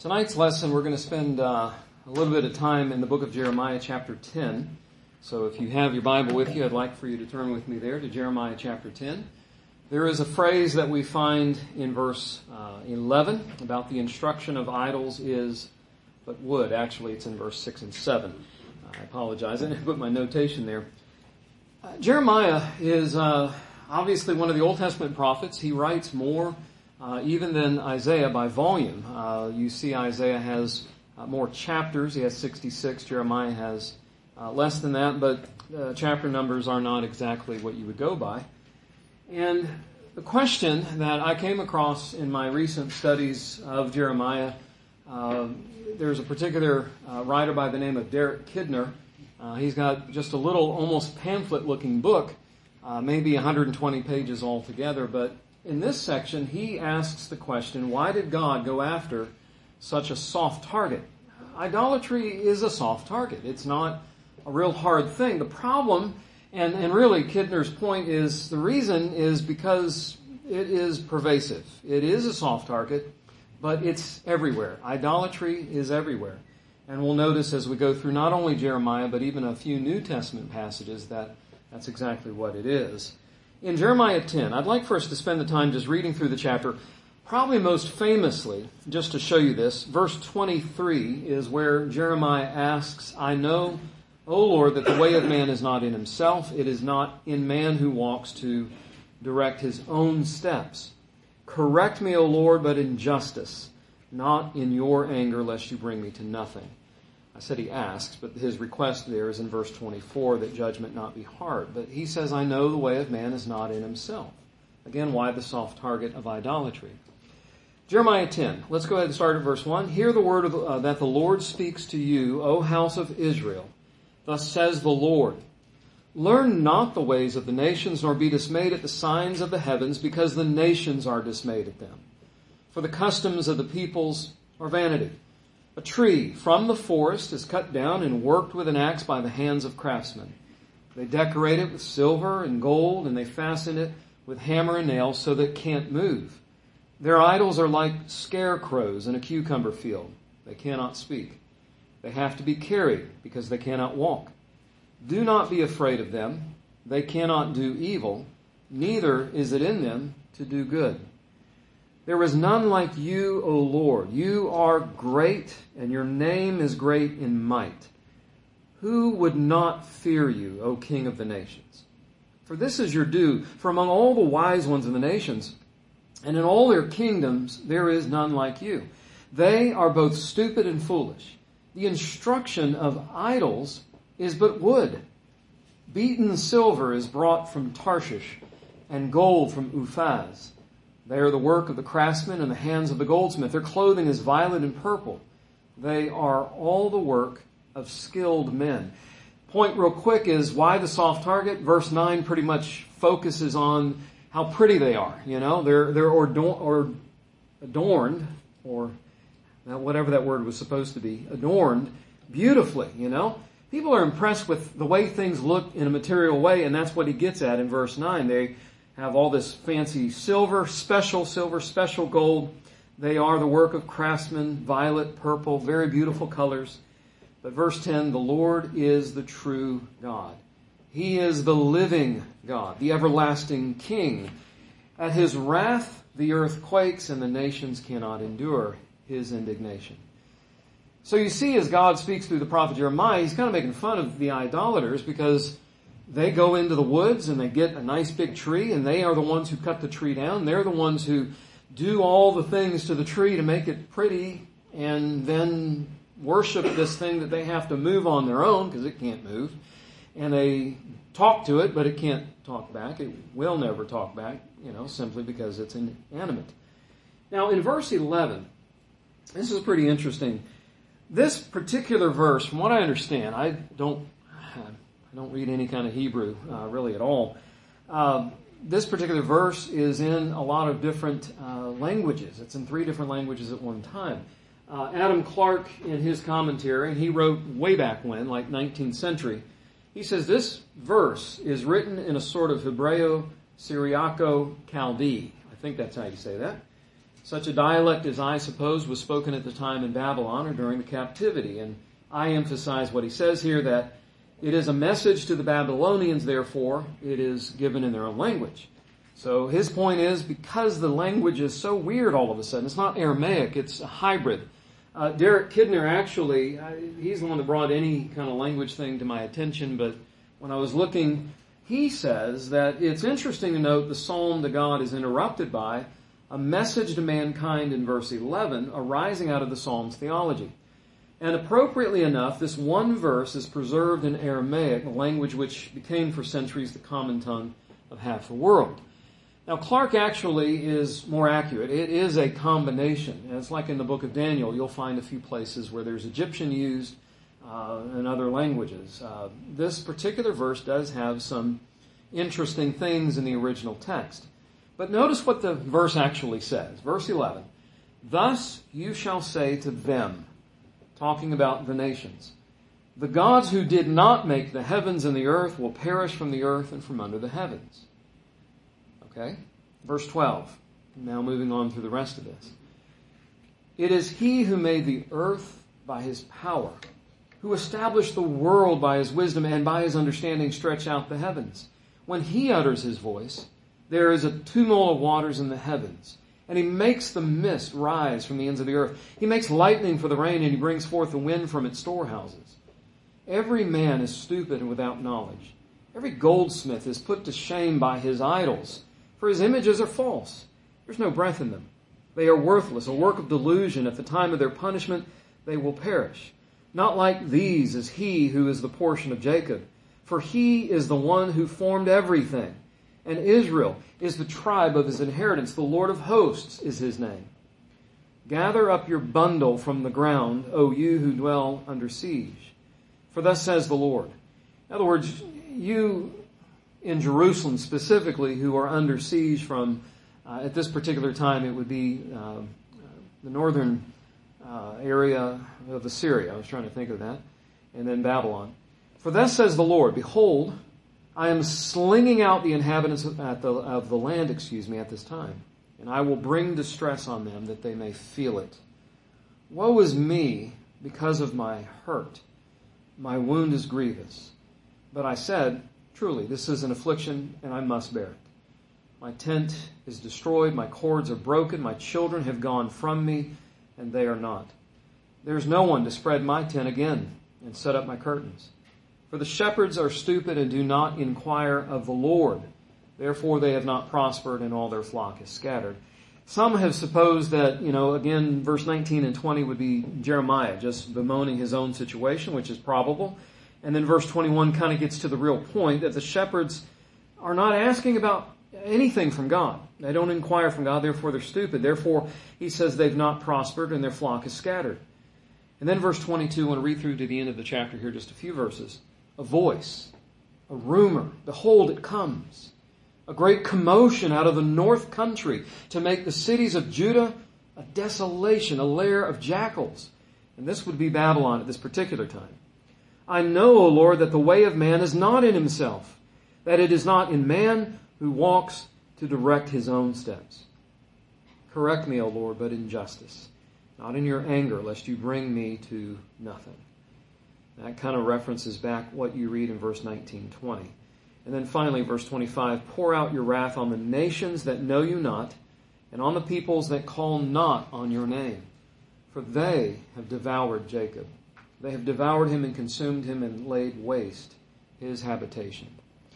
Tonight's lesson, we're going to spend a little bit of time in the book of Jeremiah chapter 10. So if you have your Bible with you, I'd like for you to turn with me there to Jeremiah chapter 10. There is a phrase that we find in verse 11 about the instruction of idols is but wood. Actually, it's in verse 6 and 7. I apologize. I didn't put my notation there. Jeremiah is obviously one of the Old Testament prophets. He writes more even than Isaiah by volume. You see Isaiah has more chapters. He has 66. Jeremiah has less than that, but chapter numbers are not exactly what you would go by. And the question that I came across in my recent studies of Jeremiah, there's a particular writer by the name of Derek Kidner. He's got just a little, almost pamphlet-looking book, maybe 120 pages altogether, but in this section, he asks the question, why did God go after such a soft target? Idolatry is a soft target. It's not a real hard thing. The problem, and really Kidner's point is, the reason is because it is pervasive. It is a soft target, but it's everywhere. Idolatry is everywhere. And we'll notice as we go through not only Jeremiah, but even a few New Testament passages that that's exactly what it is. In Jeremiah 10, I'd like for us to spend the time just reading through the chapter. Probably most famously, just to show you this, verse 23 is where Jeremiah asks, I know, O Lord, that the way of man is not in himself. It is not in man who walks to direct his own steps. Correct me, O Lord, but in justice, not in your anger, lest you bring me to nothing. I said he asks, but his request there is in verse 24 that judgment not be hard. But he says, I know the way of man is not in himself. Again, why the soft target of idolatry? Jeremiah 10. Let's go ahead and start at verse 1. Hear the word that the Lord speaks to you, O house of Israel. Thus says the Lord, learn not the ways of the nations, nor be dismayed at the signs of the heavens, because the nations are dismayed at them. For the customs of the peoples are vanity. A tree from the forest is cut down and worked with an axe by the hands of craftsmen. They decorate it with silver and gold, and they fasten it with hammer and nails so that it can't move. Their idols are like scarecrows in a cucumber field. They cannot speak. They have to be carried because they cannot walk. Do not be afraid of them. They cannot do evil, neither is it in them to do good. There is none like you, O Lord. You are great, and your name is great in might. Who would not fear you, O King of the nations? For this is your due. For among all the wise ones in the nations, and in all their kingdoms, there is none like you. They are both stupid and foolish. The instruction of idols is but wood. Beaten silver is brought from Tarshish, and gold from Uphaz. They are the work of the craftsman and the hands of the goldsmith. Their clothing is violet and purple. They are all the work of skilled men. Point real quick is why the soft target? Verse 9 pretty much focuses on how pretty they are. You know, they're adorned, or whatever that word was supposed to be, adorned beautifully, you know. People are impressed with the way things look in a material way, and that's what he gets at in verse 9. They have all this fancy silver, special gold. They are the work of craftsmen, violet, purple, very beautiful colors. But verse 10, the Lord is the true God. He is the living God, the everlasting King. At his wrath, the earth quakes and the nations cannot endure his indignation. So you see, as God speaks through the prophet Jeremiah, he's kind of making fun of the idolaters because they go into the woods and they get a nice big tree, and they are the ones who cut the tree down. They're the ones who do all the things to the tree to make it pretty, and then worship this thing that they have to move on their own because it can't move. And they talk to it, but it can't talk back. It will never talk back, simply because it's inanimate. Now, in verse 11, this is pretty interesting. This particular verse, from what I understand, I don't read any kind of Hebrew really at all. This particular verse is in a lot of different languages. It's in 3 different languages at one time. Adam Clarke, in his commentary, and he wrote way back when, like 19th century, he says this verse is written in a sort of Hebreo-Syriaco-Chaldee. I think that's how you say that. Such a dialect as I suppose was spoken at the time in Babylon or during the captivity. And I emphasize what he says here, that it is a message to the Babylonians, therefore it is given in their own language. So his point is, because the language is so weird all of a sudden, it's not Aramaic, it's a hybrid. Derek Kidner actually, he's the one that brought any kind of language thing to my attention, but when I was looking, he says that it's interesting to note the psalm to God is interrupted by a message to mankind in verse 11 arising out of the psalm's theology. And appropriately enough, this one verse is preserved in Aramaic, a language which became for centuries the common tongue of half the world. Now, Clark actually is more accurate. It is a combination. It's like in the book of Daniel. You'll find a few places where there's Egyptian used and other languages. This particular verse does have some interesting things in the original text. But notice what the verse actually says. Verse 11, "Thus you shall say to them," talking about the nations, "the gods who did not make the heavens and the earth will perish from the earth and from under the heavens." Okay? Verse 12. Now moving on through the rest of this. "It is he who made the earth by his power, who established the world by his wisdom, and by his understanding stretched out the heavens. When he utters his voice, there is a tumult of waters in the heavens. And he makes the mist rise from the ends of the earth. He makes lightning for the rain, and he brings forth the wind from its storehouses. Every man is stupid and without knowledge. Every goldsmith is put to shame by his idols, for his images are false. There's no breath in them. They are worthless, a work of delusion. At the time of their punishment, they will perish. Not like these is he who is the portion of Jacob, for he is the one who formed everything. And Israel is the tribe of his inheritance. The Lord of hosts is his name. Gather up your bundle from the ground, O you who dwell under siege. For thus says the Lord." In other words, you in Jerusalem specifically who are under siege from, at this particular time, it would be the northern area of Assyria. I was trying to think of that. And then Babylon. "For thus says the Lord, behold, I am slinging out the inhabitants of the land, at this time, and I will bring distress on them that they may feel it. Woe is me because of my hurt. My wound is grievous. But I said, truly, this is an affliction, and I must bear it. My tent is destroyed, my cords are broken, my children have gone from me, and they are not. There is no one to spread my tent again and set up my curtains. For the shepherds are stupid and do not inquire of the Lord. Therefore they have not prospered, and all their flock is scattered." Some have supposed that, again, verse 19 and 20 would be Jeremiah just bemoaning his own situation, which is probable. And then verse 21 kind of gets to the real point, that the shepherds are not asking about anything from God. They don't inquire from God, therefore they're stupid. Therefore, he says they've not prospered and their flock is scattered. And then verse 22, I want to read through to the end of the chapter here, just a few verses. "A voice, a rumor, behold, it comes. A great commotion out of the north country to make the cities of Judah a desolation, a lair of jackals." And this would be Babylon at this particular time. "I know, O Lord, that the way of man is not in himself, that it is not in man who walks to direct his own steps. Correct me, O Lord, but in justice, not in your anger, lest you bring me to nothing." That kind of references back what you read in verse 19, 20. And then finally, verse 25, "Pour out your wrath on the nations that know you not, and on the peoples that call not on your name. For they have devoured Jacob. They have devoured him and consumed him and laid waste his habitation."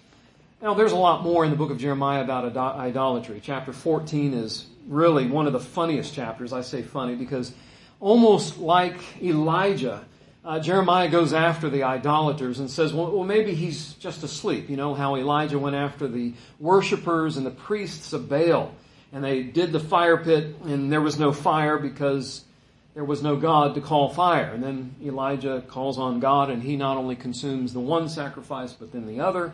Now, there's a lot more in the book of Jeremiah about idolatry. Chapter 14 is really one of the funniest chapters. I say funny because almost like Elijah, Jeremiah goes after the idolaters and says, well, maybe he's just asleep. You know how Elijah went after the worshipers and the priests of Baal, and they did the fire pit, and there was no fire because there was no God to call fire. And then Elijah calls on God, and he not only consumes the one sacrifice, but then the other.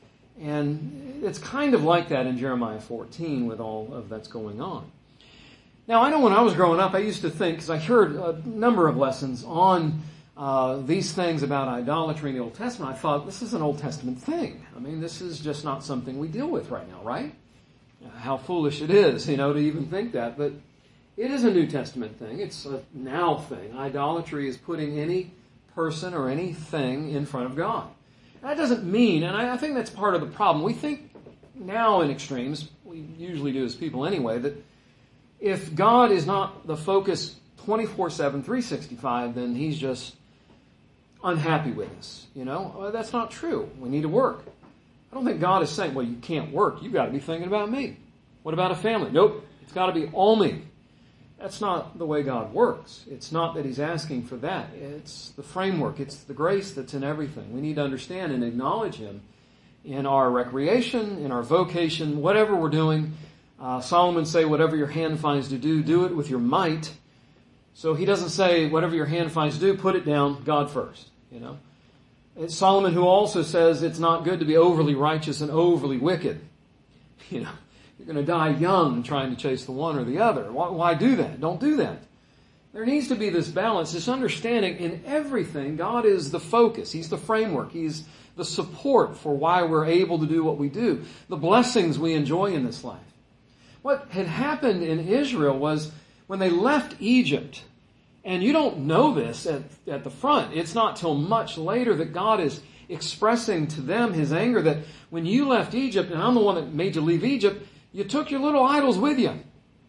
And it's kind of like that in Jeremiah 14 with all of that's going on. Now, I know when I was growing up, I used to think, because I heard a number of lessons on these things about idolatry in the Old Testament, I thought, this is an Old Testament thing. I mean, this is just not something we deal with right now, right? How foolish it is, to even think that. But It is a New Testament thing. It's a now thing. Idolatry is putting any person or anything in front of God. That doesn't mean, and I think that's part of the problem. We think now in extremes, we usually do as people anyway, that if God is not the focus 24/7, 365, then He's just unhappy with us. Well, that's not true. We need to work. I don't think God is saying, well, you can't work. You've got to be thinking about me. What about a family? Nope. It's got to be all me. That's not the way God works. It's not that He's asking for that. It's the framework. It's the grace that's in everything. We need to understand and acknowledge Him in our recreation, in our vocation, whatever we're doing. Solomon say, whatever your hand finds to do it with your might. So he doesn't say, whatever your hand finds to do, put it down, God first. It's Solomon who also says it's not good to be overly righteous and overly wicked. You're going to die young trying to chase the one or the other. Why do that? Don't do that. There needs to be this balance, this understanding in everything. God is the focus. He's the framework. He's the support for why we're able to do what we do. The blessings we enjoy in this life. What had happened in Israel was when they left Egypt, and you don't know this at the front. It's not till much later that God is expressing to them His anger that when you left Egypt, and I'm the one that made you leave Egypt, you took your little idols with you.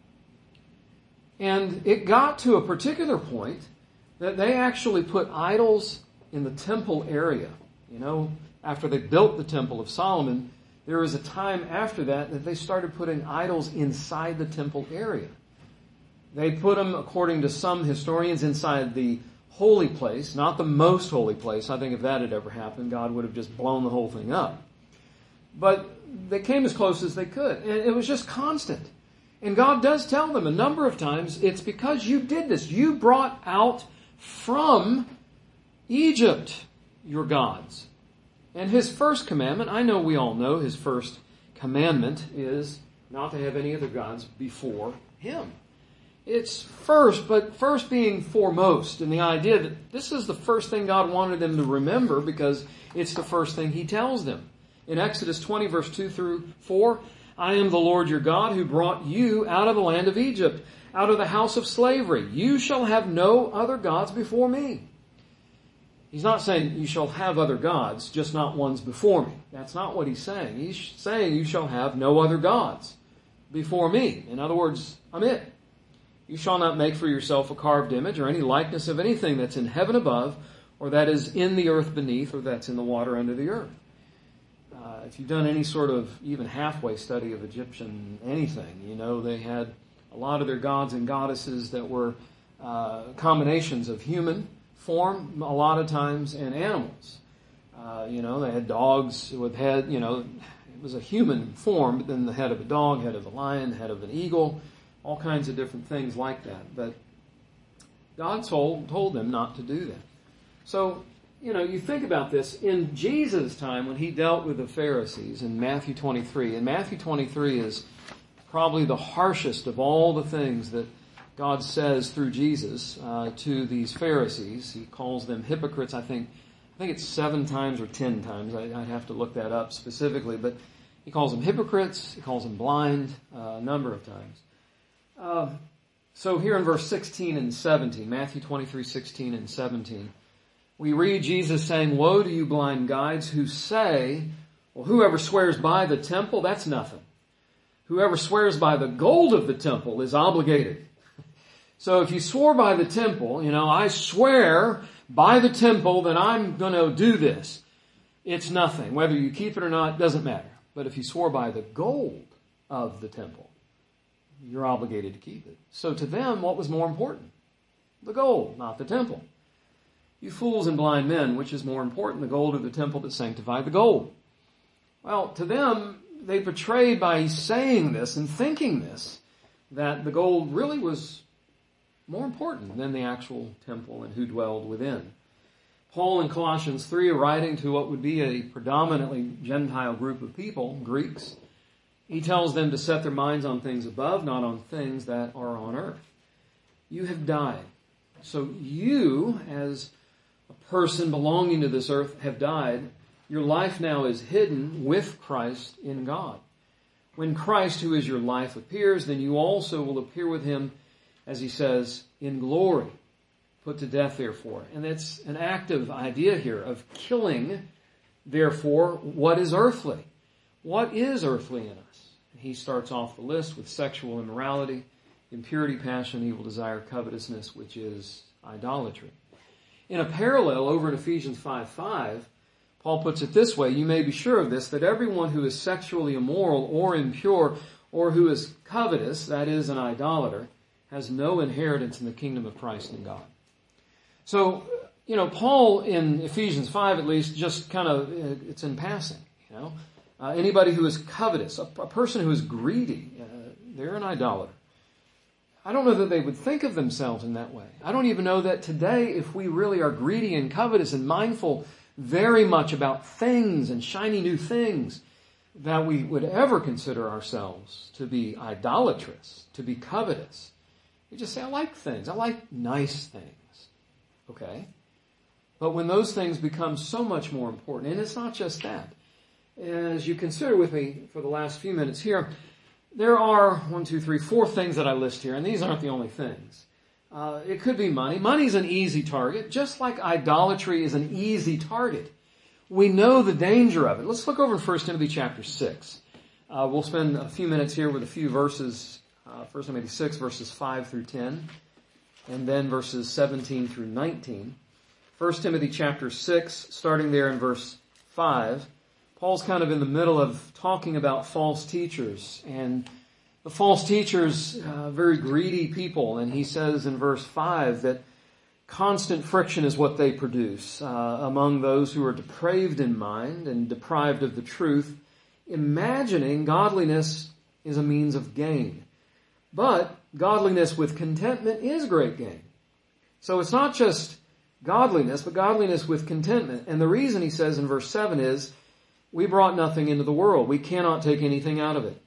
And it got to a particular point that they actually put idols in the temple area. After they built the Temple of Solomon, there was a time after that they started putting idols inside the temple area. They put them, according to some historians, inside the holy place, not the most holy place. I think if that had ever happened, God would have just blown the whole thing up. But they came as close as they could. And it was just constant. And God does tell them a number of times, it's because you did this. You brought out from Egypt your gods. And His first commandment, I know we all know His first commandment is not to have any other gods before Him. It's first, but first being foremost, and the idea that this is the first thing God wanted them to remember because it's the first thing He tells them. In Exodus 20, verse 2 through 4, I am the Lord your God who brought you out of the land of Egypt, out of the house of slavery. You shall have no other gods before me. He's not saying you shall have other gods, just not ones before me. That's not what He's saying. He's saying you shall have no other gods before me. In other words, I'm it. You shall not make for yourself a carved image or any likeness of anything that's in heaven above, or that is in the earth beneath, or that's in the water under the earth. If you've done any sort of even halfway study of Egyptian anything, they had a lot of their gods and goddesses that were combinations of human form, a lot of times, and animals. They had dogs with head, it was a human form, but then the head of a dog, head of a lion, head of an eagle, all kinds of different things like that. But God told them not to do that. So, you think about this. In Jesus' time, when He dealt with the Pharisees in Matthew 23, and Matthew 23 is probably the harshest of all the things that God says through Jesus to these Pharisees. He calls them hypocrites, I think it's 7 times or 10 times. I'd have to look that up specifically. But He calls them hypocrites. He calls them blind a number of times. So here in verse 16 and 17, Matthew 23, 16 and 17, we read Jesus saying, woe to you blind guides who say, well, whoever swears by the temple, that's nothing. Whoever swears by the gold of the temple is obligated. So if you swore by the temple, I swear by the temple that I'm going to do this. It's nothing. Whether you keep it or not doesn't matter. But if you swore by the gold of the temple, you're obligated to keep it. So to them, what was more important? The gold, not the temple. You fools and blind men, which is more important, the gold or the temple that sanctified the gold? Well, to them, they portrayed by saying this and thinking this, that the gold really was more important than the actual temple and who dwelled within. Paul in Colossians 3, writing to what would be a predominantly Gentile group of people, Greeks, he tells them to set their minds on things above, not on things that are on earth. You have died. So you, as a person belonging to this earth, have died. Your life now is hidden with Christ in God. When Christ, who is your life, appears, then you also will appear with Him as he says, in glory, put to death therefore. And it's an active idea here of killing, therefore, what is earthly. What is earthly in us? And he starts off the list with sexual immorality, impurity, passion, evil desire, covetousness, which is idolatry. In a parallel over in Ephesians 5:5, Paul puts it this way, you may be sure of this, that everyone who is sexually immoral or impure or who is covetous, that is an idolater, has no inheritance in the kingdom of Christ and God. So, Paul in Ephesians 5 at least just kind of, it's in passing, anybody who is covetous, a person who is greedy, they're an idolater. I don't know that they would think of themselves in that way. I don't even know that today, if we really are greedy and covetous and mindful very much about things and shiny new things, that we would ever consider ourselves to be idolatrous, to be covetous. We just say, I like things. I like nice things. Okay? But when those things become so much more important, and it's not just that. As you consider with me for the last few minutes here, there are 4 things that I list here, and these aren't the only things. It could be money. Money's an easy target, just like idolatry is an easy target. We know the danger of it. Let's look over in 1 Timothy chapter 6. We'll spend a few minutes here with a few verses, 1 Timothy 6, verses 5 through 10, and then verses 17 through 19. 1 Timothy chapter 6, starting there in verse 5, Paul's kind of in the middle of talking about false teachers, and the false teachers, very greedy people, and he says in verse 5 that constant friction is what they produce among those who are depraved in mind and deprived of the truth, imagining godliness is a means of gain. But godliness with contentment is great gain. So it's not just godliness, but godliness with contentment. And the reason he says in verse 7 is, we brought nothing into the world. We cannot take anything out of it.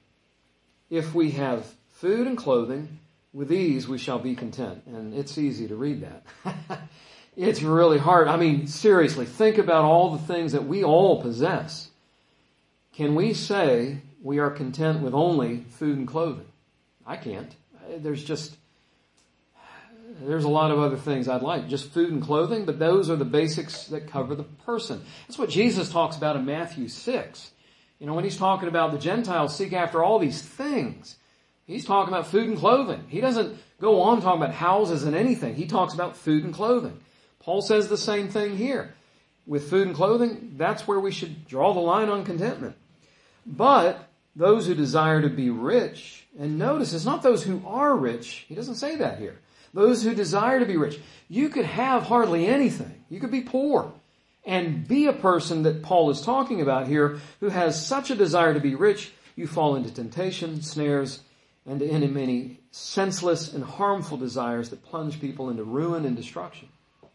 If we have food and clothing, with these we shall be content. And it's easy to read that. It's really hard. I mean, seriously, think about all the things that we all possess. Can we say we are content with only food and clothing? I can't. There's a lot of other things I'd like. Just food and clothing, but those are the basics that cover the person. That's what Jesus talks about in Matthew 6. When he's talking about the Gentiles seek after all these things, he's talking about food and clothing. He doesn't go on talking about houses and anything. He talks about food and clothing. Paul says the same thing here. With food and clothing, that's where we should draw the line on contentment. But those who desire to be rich, and notice it's not those who are rich. He doesn't say that here. Those who desire to be rich. You could have hardly anything. You could be poor and be a person that Paul is talking about here who has such a desire to be rich, you fall into temptation, snares, and into many senseless and harmful desires that plunge people into ruin and destruction.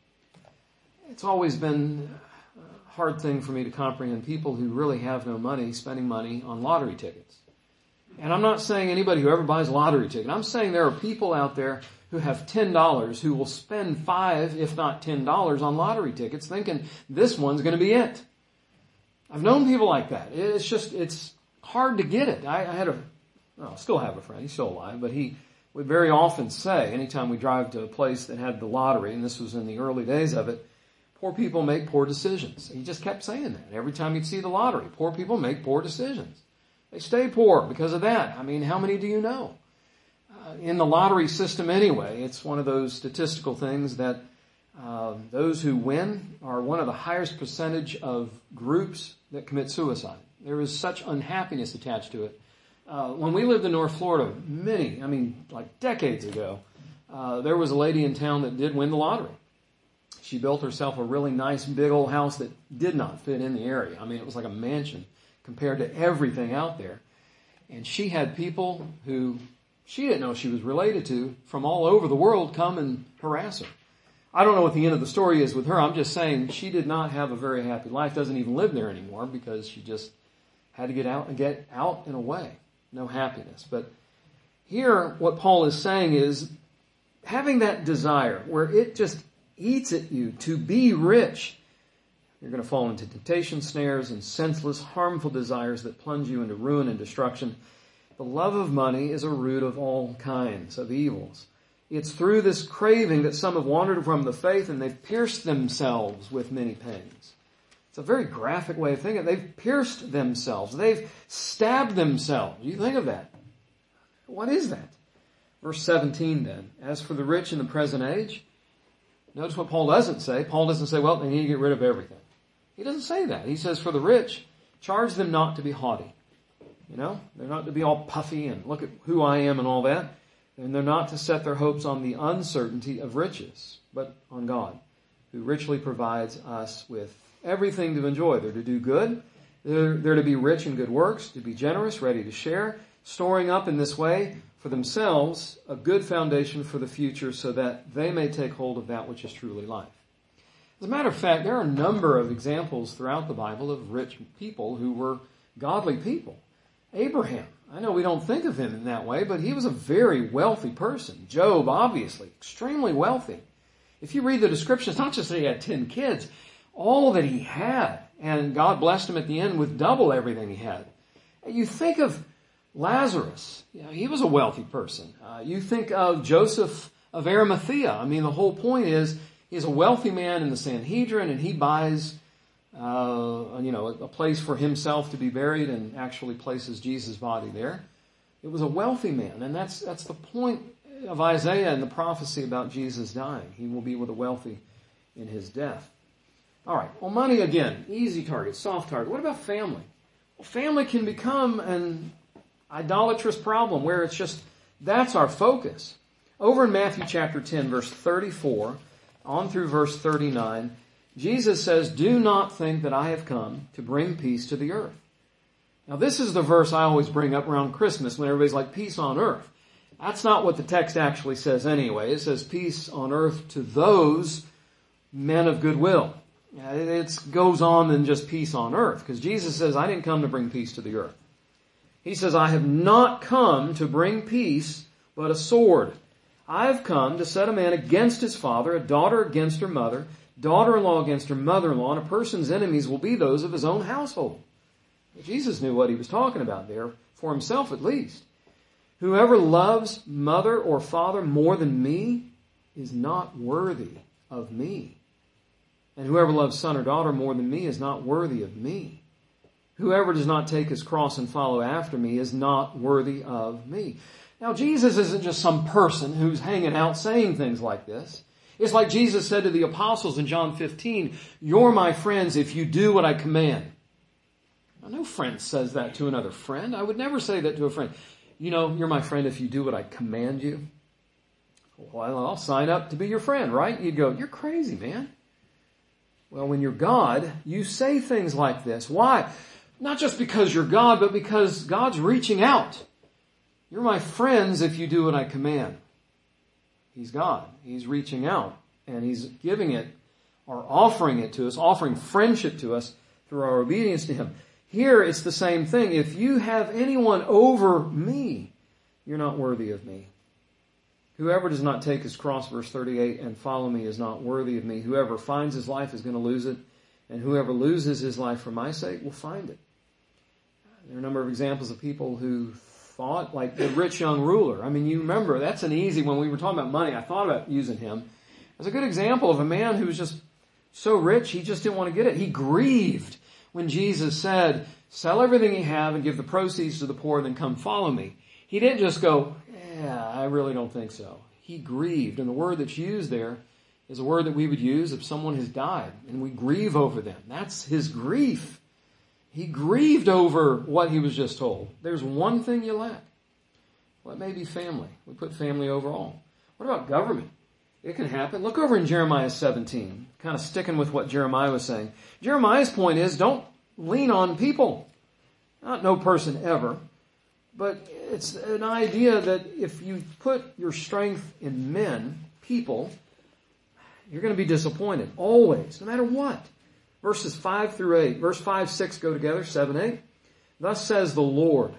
It's always been a hard thing for me to comprehend people who really have no money spending money on lottery tickets. And I'm not saying anybody who ever buys a lottery ticket. I'm saying there are people out there who have $10 who will spend $5, if not $10 on lottery tickets thinking this one's going to be it. I've known people like that. It's hard to get it. I still have a friend. He's still alive, but he would very often say, anytime we drive to a place that had the lottery, and this was in the early days of it, poor people make poor decisions. He just kept saying that. Every time you'd see the lottery, poor people make poor decisions. They stay poor because of that. I mean, how many do you know? In the lottery system anyway, it's one of those statistical things that those who win are one of the highest percentage of groups that commit suicide. There is such unhappiness attached to it. When we lived in North Florida, decades ago, there was a lady in town that did win the lottery. She built herself a really nice big old house that did not fit in the area. I mean, it was like a mansion compared to everything out there. And she had people who she didn't know she was related to from all over the world come and harass her. I don't know what the end of the story is with her. I'm just saying she did not have a very happy life, doesn't even live there anymore because she just had to get out and away. No happiness. But here what Paul is saying is having that desire where it just eats at you to be rich, you're going to fall into temptation, snares, and senseless, harmful desires that plunge you into ruin and destruction. The love of money is a root of all kinds of evils. It's through this craving that some have wandered from the faith and they've pierced themselves with many pangs. It's a very graphic way of thinking. They've pierced themselves. They've stabbed themselves. You think of that. What is that? Verse 17 then. As for the rich in the present age, notice what Paul doesn't say. Paul doesn't say, well, they need to get rid of everything. He doesn't say that. He says, for the rich, charge them not to be haughty. You know, they're not to be all puffy and look at who I am and all that. And they're not to set their hopes on the uncertainty of riches, but on God, who richly provides us with everything to enjoy. They're to do good. They're to be rich in good works, to be generous, ready to share, storing up in this way for themselves a good foundation for the future so that they may take hold of that which is truly life. As a matter of fact, there are a number of examples throughout the Bible of rich people who were godly people. Abraham, I know we don't think of him in that way, but he was a very wealthy person. Job, obviously, extremely wealthy. If you read the descriptions, not just that he had 10 kids, all that he had, and God blessed him at the end with double everything he had. You think of Lazarus, he was a wealthy person. You think of Joseph of Arimathea. I mean, the whole point is, he's a wealthy man in the Sanhedrin, and he buys a place for himself to be buried and actually places Jesus' body there. It was a wealthy man, and that's the point of Isaiah and the prophecy about Jesus dying. He will be with the wealthy in his death. All right, well, money again, easy target, soft target. What about family? Well, family can become an idolatrous problem where it's just, that's our focus. Over in Matthew chapter 10, verse 34, on through verse 39, Jesus says, do not think that I have come to bring peace to the earth. Now this is the verse I always bring up around Christmas when everybody's like, peace on earth. That's not what the text actually says anyway. It says peace on earth to those men of goodwill. It goes on than just peace on earth, because Jesus says, I didn't come to bring peace to the earth. He says, I have not come to bring peace, but a sword. I have come to set a man against his father, a daughter against her mother, daughter-in-law against her mother-in-law, and a person's enemies will be those of his own household. Jesus knew what he was talking about there, for himself at least. Whoever loves mother or father more than me is not worthy of me. And whoever loves son or daughter more than me is not worthy of me. Whoever does not take his cross and follow after me is not worthy of me. Now, Jesus isn't just some person who's hanging out saying things like this. It's like Jesus said to the apostles in John 15, you're my friends if you do what I command. Now, no friend says that to another friend. I would never say that to a friend. You know, you're my friend if you do what I command you. Well, I'll sign up to be your friend, right? You'd go, you're crazy, man. Well, when you're God, you say things like this. Why? Not just because you're God, but because God's reaching out. You're my friends if you do what I command. He's God. He's reaching out, and He's giving it or offering it to us, offering friendship to us through our obedience to Him. Here, it's the same thing. If you have anyone over me, you're not worthy of me. Whoever does not take his cross, verse 38, and follow me is not worthy of me. Whoever finds his life is going to lose it, and whoever loses his life for my sake will find it. There are a number of examples of people who thought, like the rich young ruler. I mean, you remember, that's an easy, when we were talking about money, I thought about using him as a good example of a man who was just so rich, he just didn't want to get it. He grieved when Jesus said, sell everything you have and give the proceeds to the poor, then come follow me. He didn't just go, yeah, I really don't think so. He grieved. And the word that's used there is a word that we would use if someone has died and we grieve over them. That's his grief. He grieved over what he was just told. There's one thing you lack. Well, it may be family. We put family over all. What about government? It can happen. Look over in Jeremiah 17, kind of sticking with what Jeremiah was saying. Jeremiah's point is, don't lean on people. Not no person ever. But it's an idea that if you put your strength in men, people, you're going to be disappointed. Always, no matter what. Verses 5 through 8. Verse 5, 6 go together, 7, 8. Thus says the Lord,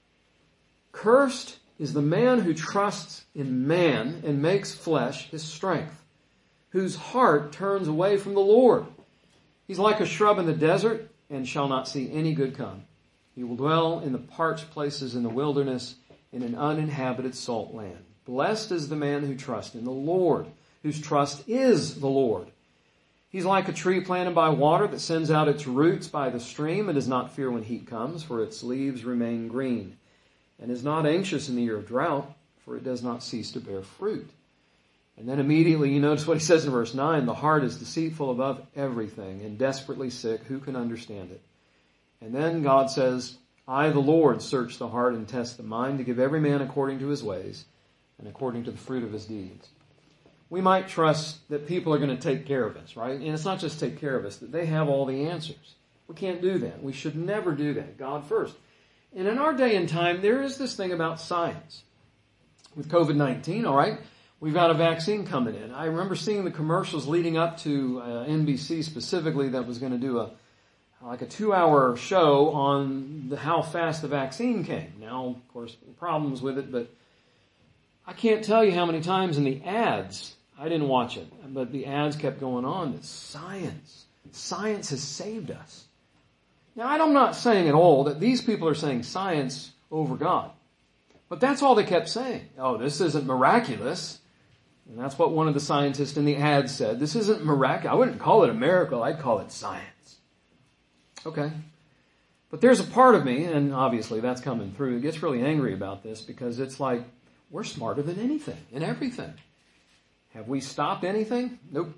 cursed is the man who trusts in man and makes flesh his strength, whose heart turns away from the Lord. He's like a shrub in the desert and shall not see any good come. He will dwell in the parched places in the wilderness, in an uninhabited salt land. Blessed is the man who trusts in the Lord, whose trust is the Lord. He's like a tree planted by water that sends out its roots by the stream and does not fear when heat comes, for its leaves remain green, and is not anxious in the year of drought, for it does not cease to bear fruit. And then immediately you notice what he says in verse 9, the heart is deceitful above everything and desperately sick. Who can understand it? And then God says, I, the Lord, search the heart and test the mind to give every man according to his ways and according to the fruit of his deeds. We might trust that people are going to take care of us, right? And it's not just take care of us, that they have all the answers. We can't do that. We should never do that. God first. And in our day and time, there is this thing about science. With COVID-19, all right, we've got a vaccine coming in. I remember seeing the commercials leading up to NBC specifically that was going to do a 2-hour show on how fast the vaccine came. Now, of course, problems with it, but I can't tell you how many times in the ads, I didn't watch it, but the ads kept going on that science has saved us. Now, I'm not saying at all that these people are saying science over God. But that's all they kept saying. Oh, this isn't miraculous. And that's what one of the scientists in the ad said. This isn't miraculous. I wouldn't call it a miracle. I'd call it science. Okay. But there's a part of me, and obviously that's coming through, that gets really angry about this because it's like, we're smarter than anything and everything. Have we stopped anything? Nope.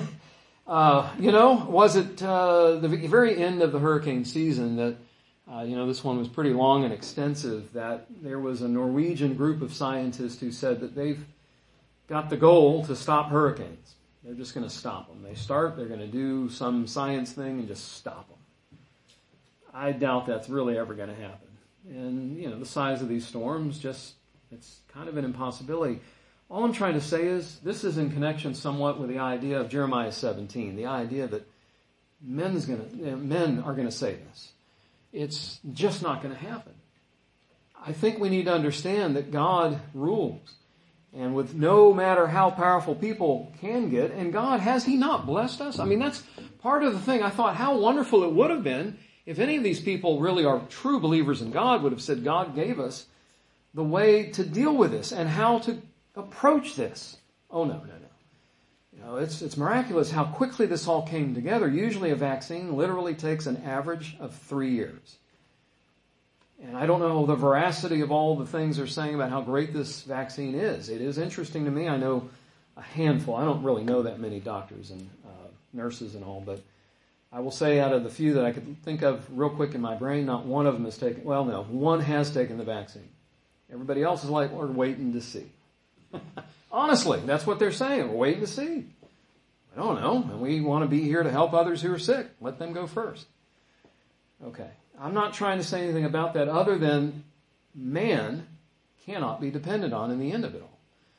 Was it the very end of the hurricane season that, this one was pretty long and extensive, that there was a Norwegian group of scientists who said that they've got the goal to stop hurricanes. They're just going to stop them. They're going to do some science thing and just stop them. I doubt that's really ever going to happen. And, the size of these storms, it's kind of an impossibility. All I'm trying to say is this is in connection somewhat with the idea of Jeremiah 17, the idea that men are going to save us. It's just not going to happen. I think we need to understand that God rules. And with no matter how powerful people can get, and God, has He not blessed us? I mean, that's part of the thing. I thought how wonderful it would have been if any of these people really are true believers in God would have said, God gave us the way to deal with this and how to approach this. Oh, no. It's miraculous how quickly this all came together. Usually a vaccine literally takes an average of 3 years. And I don't know the veracity of all the things they're saying about how great this vaccine is. It is interesting to me. I know a handful. I don't really know that many doctors and nurses and all, but I will say out of the few that I could think of real quick in my brain, not one of them has taken, one has taken the vaccine. Everybody else is like, we're waiting to see. Honestly, that's what they're saying. We're waiting to see. I don't know. And we want to be here to help others who are sick. Let them go first. Okay. I'm not trying to say anything about that other than man cannot be depended on in the end of it all.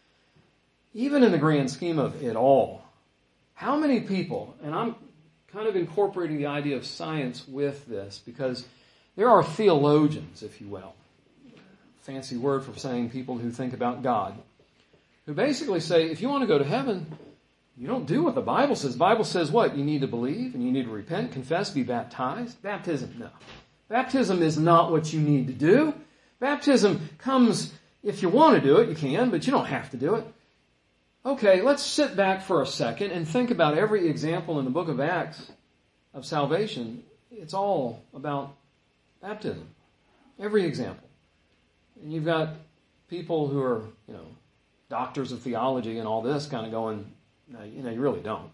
Even in the grand scheme of it all, how many people, and I'm kind of incorporating the idea of science with this because there are theologians, if you will, fancy word for saying people who think about God, who basically say, if you want to go to heaven, you don't do what the Bible says. The Bible says what? You need to believe and you need to repent, confess, be baptized. Baptism, no. Baptism is not what you need to do. Baptism comes, if you want to do it, you can, but you don't have to do it. Okay, let's sit back for a second and think about every example in the book of Acts of salvation. It's all about baptism. Every example. And you've got people who are, doctors of theology and all this kind of going, no, you really don't.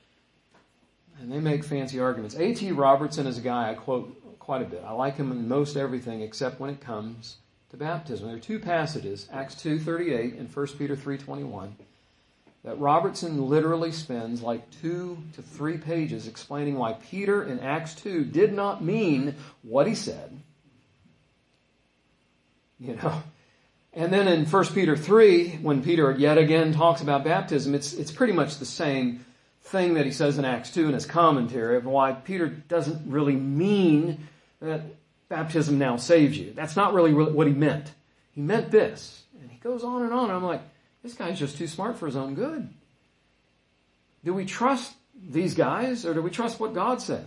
And they make fancy arguments. A.T. Robertson is a guy I quote quite a bit. I like him in most everything except when it comes to baptism. There are two passages, Acts 2:38 and 1 Peter 3:21, that Robertson literally spends like 2 to 3 pages explaining why Peter in Acts 2 did not mean what he said. And then in 1 Peter 3, when Peter yet again talks about baptism, it's pretty much the same thing that he says in Acts 2 in his commentary of why Peter doesn't really mean that baptism now saves you. That's not really what he meant. He meant this. And he goes on and on. I'm like, this guy's just too smart for his own good. Do we trust these guys or do we trust what God says?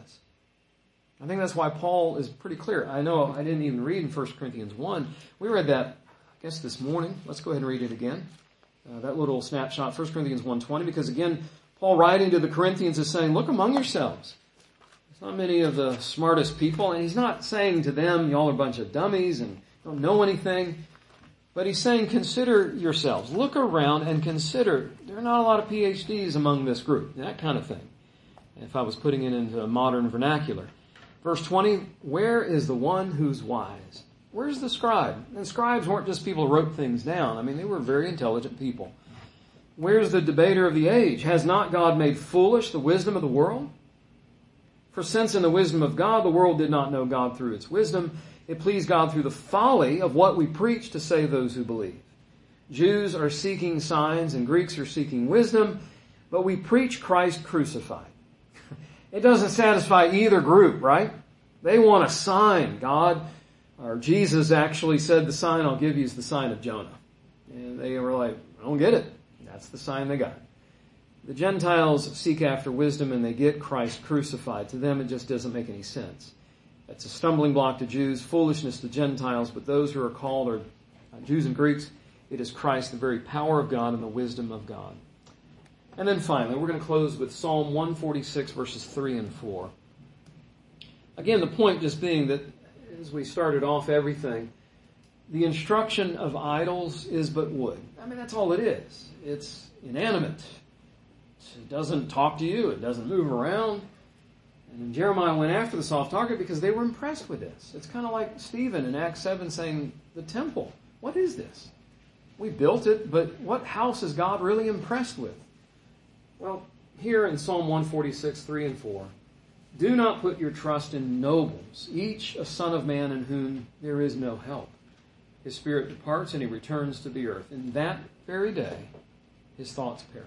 I think that's why Paul is pretty clear. I know I didn't even read in 1 Corinthians 1. We read that, guess this morning. Let's go ahead and read it again. That little snapshot, 1 Corinthians 1:20, because again, Paul writing to the Corinthians is saying, look among yourselves. There's not many of the smartest people, and he's not saying to them, y'all are a bunch of dummies and don't know anything. But he's saying, consider yourselves. Look around and consider. There are not a lot of PhDs among this group. That kind of thing. If I was putting it into a modern vernacular. Verse 20, where is the one who's wise? Where's the scribe? And scribes weren't just people who wrote things down. I mean, they were very intelligent people. Where's the debater of the age? Has not God made foolish the wisdom of the world? For since in the wisdom of God, the world did not know God through its wisdom, it pleased God through the folly of what we preach to save those who believe. Jews are seeking signs and Greeks are seeking wisdom, but we preach Christ crucified. It doesn't satisfy either group, right? They want a sign. God, or Jesus actually said the sign I'll give you is the sign of Jonah. And they were like, I don't get it. That's the sign they got. The Gentiles seek after wisdom and they get Christ crucified. To them it just doesn't make any sense. It's a stumbling block to Jews, foolishness to Gentiles, but those who are called are Jews and Greeks. It is Christ, the very power of God and the wisdom of God. And then finally, we're going to close with Psalm 146, verses 3 and 4. Again, the point just being that, as we started off everything, the instruction of idols is but wood. I mean, that's all it is. It's inanimate. It doesn't talk to you. It doesn't move around. And Jeremiah went after the soft target because they were impressed with this. It's kind of like Stephen in Acts 7 saying, the temple, what is this? We built it, but what house is God really impressed with? Well, here in Psalm 146, 3 and 4, do not put your trust in nobles, each a son of man in whom there is no help. His spirit departs and he returns to the earth. In that very day, his thoughts perish.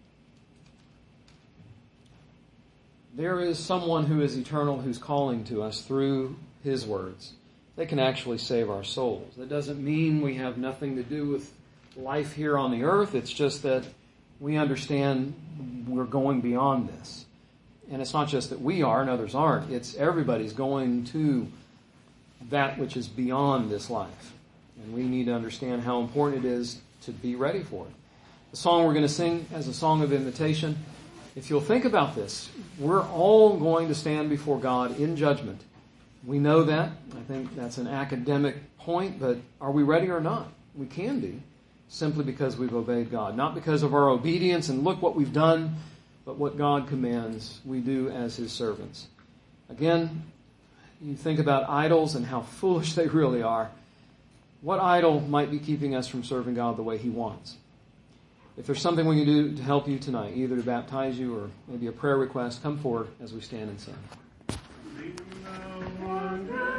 There is someone who is eternal who's calling to us through his words. They can actually save our souls. That doesn't mean we have nothing to do with life here on the earth. It's just that we understand we're going beyond this. And it's not just that we are and others aren't. It's everybody's going to that which is beyond this life. And we need to understand how important it is to be ready for it. The song we're going to sing as a song of invitation, if you'll think about this, we're all going to stand before God in judgment. We know that. I think that's an academic point, but are we ready or not? We can be, simply because we've obeyed God. Not because of our obedience and look what we've done, but what God commands we do as his servants. Again, you think about idols and how foolish they really are. What idol might be keeping us from serving God the way he wants? If there's something we can do to help you tonight, either to baptize you or maybe a prayer request, come forward as we stand and sing.